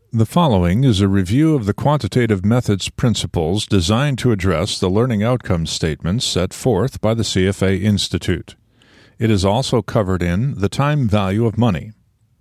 The following is a review of the quantitative methods principles designed to address the learning outcomes statements set forth by the CFA Institute. It is also covered in the time value of money.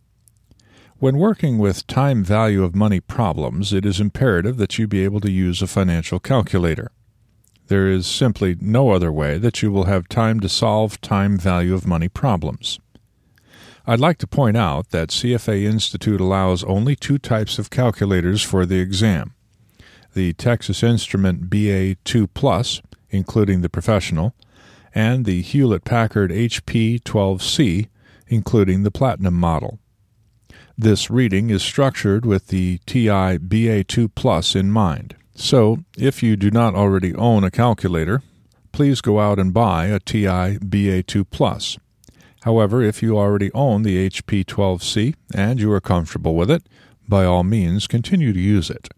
When working with time value of money problems, it is imperative that you be able to use a financial calculator. There is simply no other way that you will have time to solve time value of money problems. I'd like to point out that CFA Institute allows only two types of calculators for the exam: the Texas Instrument BA2 Plus, including the professional, and the Hewlett-Packard HP12C, including the Platinum model. This reading is structured with the TI BA2 Plus in mind. So, if you do not already own a calculator, please go out and buy a TI BA2 Plus. However, if you already own the HP12C and you are comfortable with it, by all means continue to use it.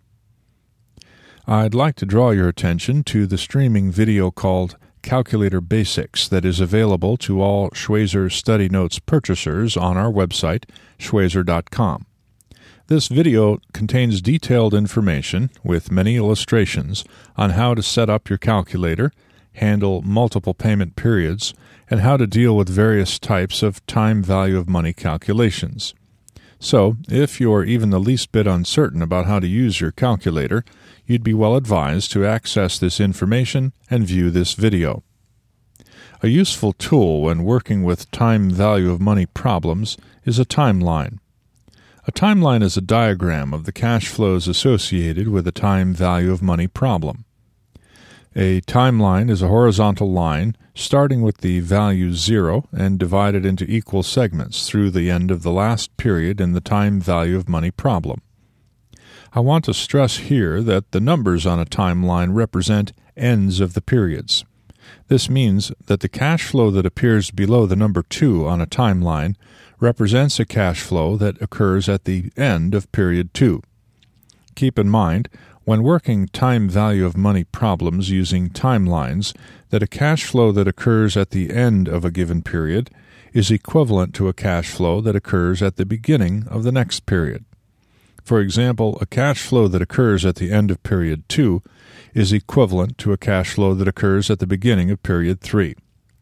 I'd like to draw your attention to the streaming video called Calculator Basics that is available to all Schweizer Study Notes purchasers on our website, schweizer.com. This video contains detailed information with many illustrations on how to set up your calculator, handle multiple payment periods, and how to deal with various types of time value of money calculations. So, if you're even the least bit uncertain about how to use your calculator, you'd be well advised to access this information and view this video. A useful tool when working with time value of money problems is a timeline. A timeline is a diagram of the cash flows associated with a time value of money problem. A timeline is a horizontal line starting with the value 0 and divided into equal segments through the end of the last period in the time value of money problem. I want to stress here that the numbers on a timeline represent ends of the periods. This means that the cash flow that appears below the number 2 on a timeline represents a cash flow that occurs at the end of period 2. Keep in mind, when working time value of money problems using timelines, that a cash flow that occurs at the end of a given period is equivalent to a cash flow that occurs at the beginning of the next period. For example, a cash flow that occurs at the end of period 2 is equivalent to a cash flow that occurs at the beginning of period 3.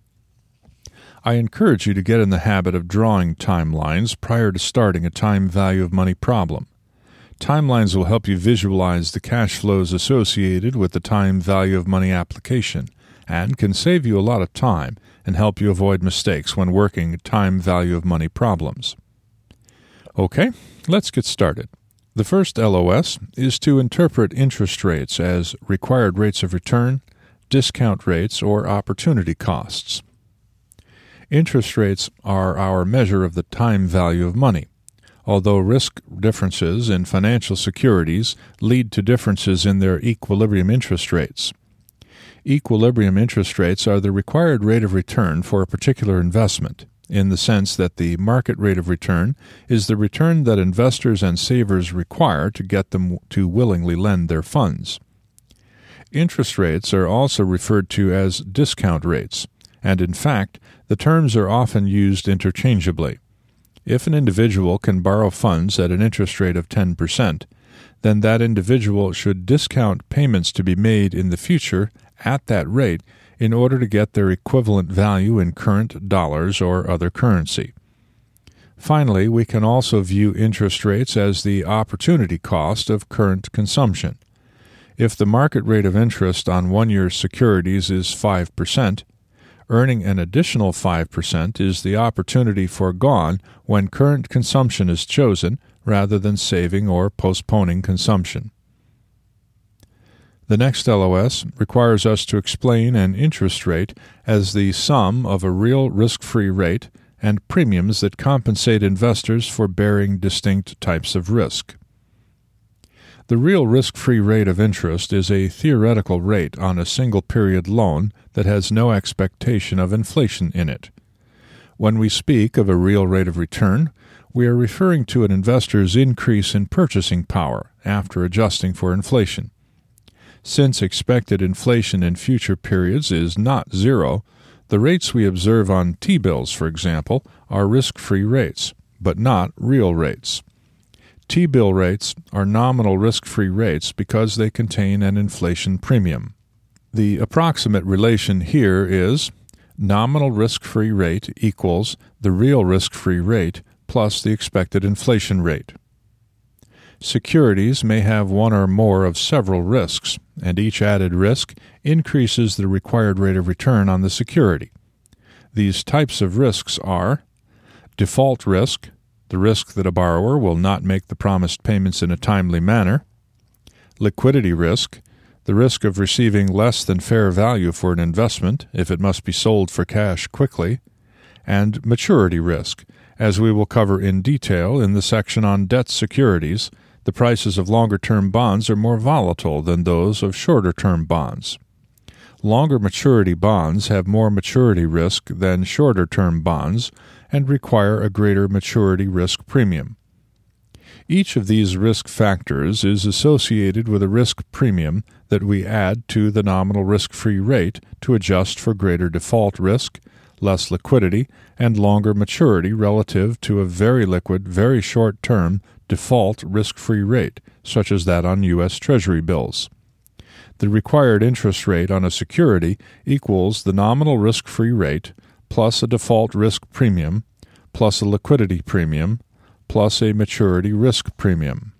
I encourage you to get in the habit of drawing timelines prior to starting a time value of money problem. Timelines will help you visualize the cash flows associated with the time value of money application and can save you a lot of time and help you avoid mistakes when working time value of money problems. Okay, let's get started. The first LOS is to interpret interest rates as required rates of return, discount rates, or opportunity costs. Interest rates are our measure of the time value of money. Although risk differences in financial securities lead to differences in their equilibrium interest rates. Equilibrium interest rates are the required rate of return for a particular investment, in the sense that the market rate of return is the return that investors and savers require to get them to willingly lend their funds. Interest rates are also referred to as discount rates, and in fact, the terms are often used interchangeably. If an individual can borrow funds at an interest rate of 10%, then that individual should discount payments to be made in the future at that rate in order to get their equivalent value in current dollars or other currency. Finally, we can also view interest rates as the opportunity cost of current consumption. If the market rate of interest on one-year securities is 5%, earning an additional 5% is the opportunity foregone when current consumption is chosen rather than saving or postponing consumption. The next LOS requires us to explain an interest rate as the sum of a real risk-free rate and premiums that compensate investors for bearing distinct types of risk. The real risk-free rate of interest is a theoretical rate on a single-period loan that has no expectation of inflation in it. When we speak of a real rate of return, we are referring to an investor's increase in purchasing power after adjusting for inflation. Since expected inflation in future periods is not zero, the rates we observe on T-bills, for example, are risk-free rates, but not real rates. T-bill rates are nominal risk-free rates because they contain an inflation premium. The approximate relation here is nominal risk-free rate equals the real risk-free rate plus the expected inflation rate. Securities may have one or more of several risks, and each added risk increases the required rate of return on the security. These types of risks are default risk, the risk that a borrower will not make the promised payments in a timely manner; liquidity risk, the risk of receiving less than fair value for an investment if it must be sold for cash quickly; and maturity risk, as we will cover in detail in the section on debt securities. The prices of longer-term bonds are more volatile than those of shorter-term bonds. Longer maturity bonds have more maturity risk than shorter-term bonds and require a greater maturity risk premium. Each of these risk factors is associated with a risk premium that we add to the nominal risk-free rate to adjust for greater default risk, less liquidity, and longer maturity relative to a very liquid, very short-term default risk-free rate, such as that on U.S. Treasury bills. The required interest rate on a security equals the nominal risk-free rate plus a default risk premium plus a liquidity premium plus a maturity risk premium.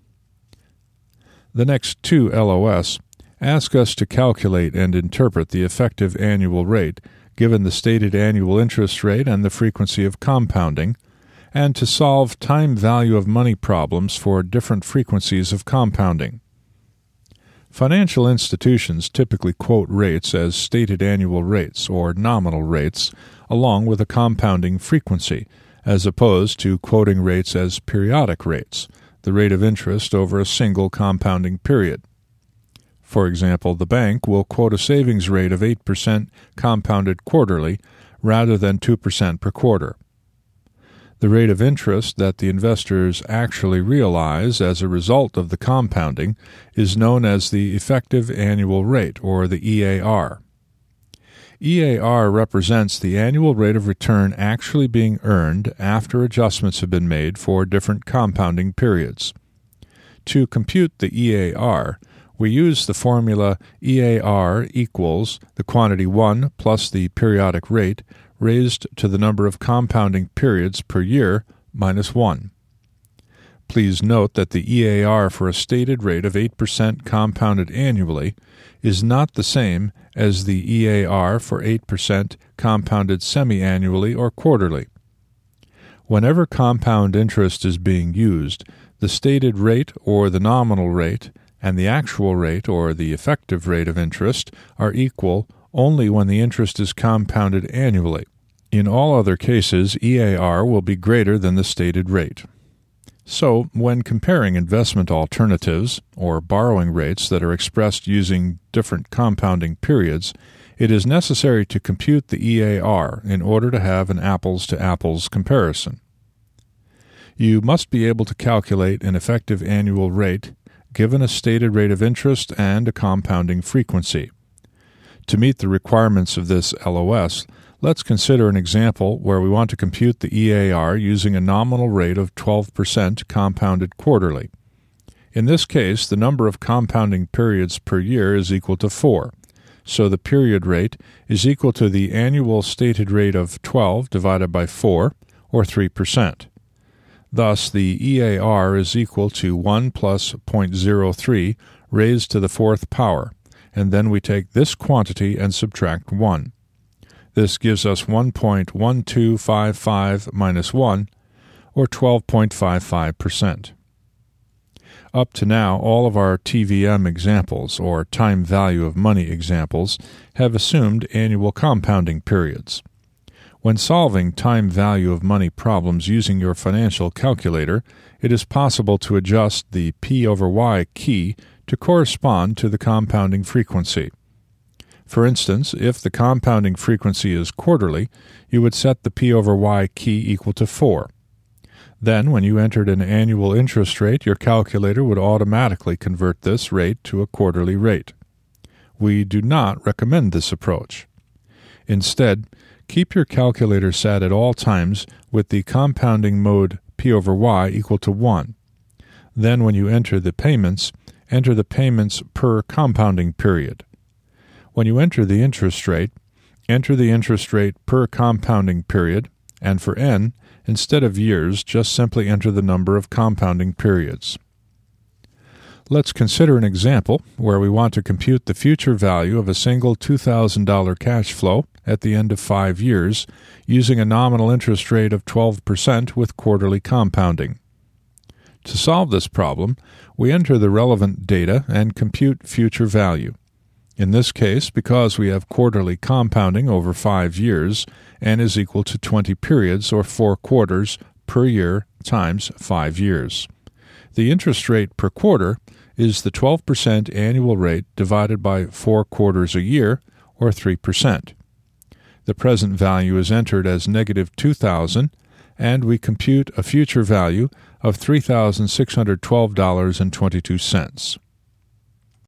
The next two LOS ask us to calculate and interpret the effective annual rate given the stated annual interest rate and the frequency of compounding, and to solve time value of money problems for different frequencies of compounding. Financial institutions typically quote rates as stated annual rates or nominal rates, along with a compounding frequency, as opposed to quoting rates as periodic rates, the rate of interest over a single compounding period. For example, the bank will quote a savings rate of 8% compounded quarterly rather than 2% per quarter. The rate of interest that the investors actually realize as a result of the compounding is known as the effective annual rate, or the EAR. EAR represents the annual rate of return actually being earned after adjustments have been made for different compounding periods. To compute the EAR, we use the formula EAR equals the quantity 1 plus the periodic rate raised to the number of compounding periods per year minus 1. Please note that the EAR for a stated rate of 8% compounded annually is not the same as the EAR for 8% compounded semi-annually or quarterly. Whenever compound interest is being used, the stated rate or the nominal rate and the actual rate or the effective rate of interest are equal only when the interest is compounded annually. In all other cases, EAR will be greater than the stated rate. So, when comparing investment alternatives, or borrowing rates that are expressed using different compounding periods, it is necessary to compute the EAR in order to have an apples-to-apples comparison. You must be able to calculate an effective annual rate given a stated rate of interest and a compounding frequency. To meet the requirements of this LOS, let's consider an example where we want to compute the EAR using a nominal rate of 12% compounded quarterly. In this case, the number of compounding periods per year is equal to 4, so the period rate is equal to the annual stated rate of 12 divided by 4, or 3%. Thus, the EAR is equal to 1 plus 0.03 raised to the fourth power, and then we take this quantity and subtract 1. This gives us 1.1255 minus 1, or 12.55%. Up to now, all of our TVM examples, or time value of money examples, have assumed annual compounding periods. When solving time value of money problems using your financial calculator, it is possible to adjust the P over Y key to correspond to the compounding frequency. For instance, if the compounding frequency is quarterly, you would set the P over Y key equal to 4. Then, when you entered an annual interest rate, your calculator would automatically convert this rate to a quarterly rate. We do not recommend this approach. Instead, keep your calculator set at all times with the compounding mode P over Y equal to 1. Then when you enter the payments per compounding period. When you enter the interest rate per compounding period, and for n, instead of years, just simply enter the number of compounding periods. Let's consider an example where we want to compute the future value of a single $2,000 cash flow at the end of 5 years using a nominal interest rate of 12% with quarterly compounding. To solve this problem, we enter the relevant data and compute future value. In this case, because we have quarterly compounding over 5 years, n is equal to 20 periods or 4 quarters per year times 5 years. The interest rate per quarter is the 12% annual rate divided by 4 quarters a year, or 3%. The present value is entered as negative $2,000, and we compute a future value of $3,612.22.